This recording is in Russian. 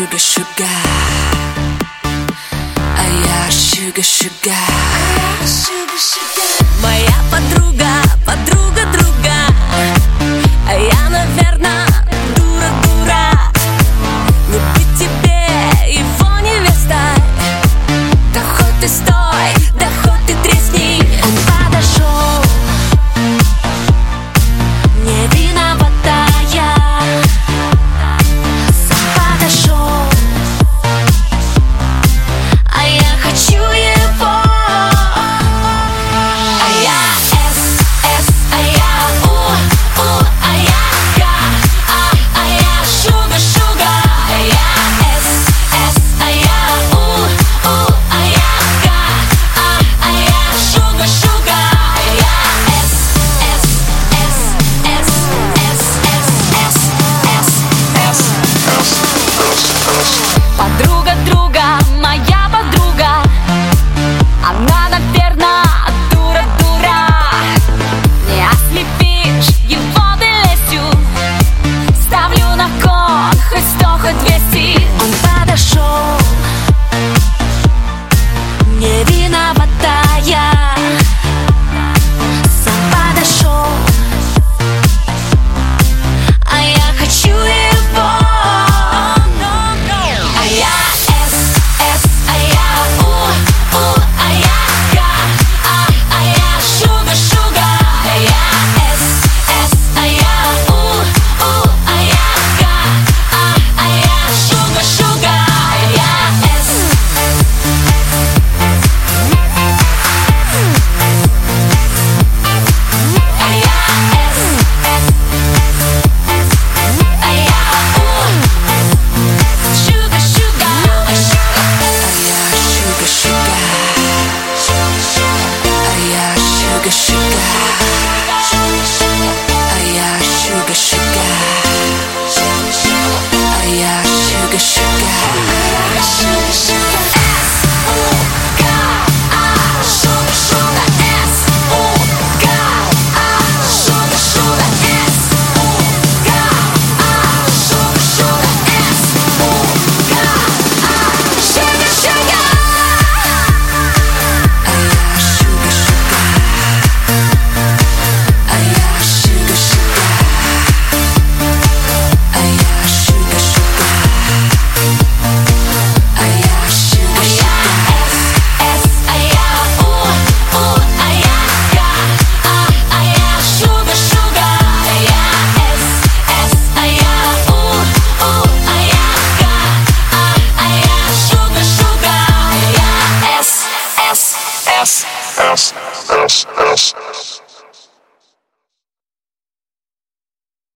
sugar, sugar. А я sugar, sugar. Моя подруга, подруга друга. А я, наверное, дура, дура. Не быть тебе его невестой. Да хоть ты стой, да хоть ты тресни. Он подошел, не виновата я. Сам подошел, а я хочу его. А я С, а я У, а я К, а я sugar, sugar. А я С, а я У, а я К, а я sugar, sugar. А я подруга друга, моя подруга. Она, наверное, дура, дура. Не ослепишь его ты лестью. Ставлю на кон хоть 100, хоть 200. Он подошел, не виновата я. Сам подошел, а я хочу его. А я С, а я У, а я К, а я sugar, sugar. А я С, а я У, а я К, а я sugar, sugar. А я С. S.